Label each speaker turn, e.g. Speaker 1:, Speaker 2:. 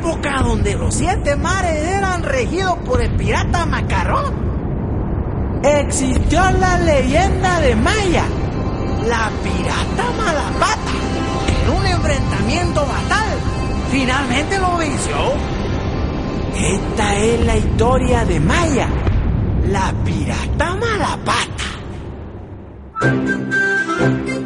Speaker 1: época donde los 7 mares eran regidos por el pirata Macarrón, existió la leyenda de Maya, la pirata Malapata, que en un enfrentamiento fatal finalmente lo venció. Esta es la historia de Maya, la pirata Malapata.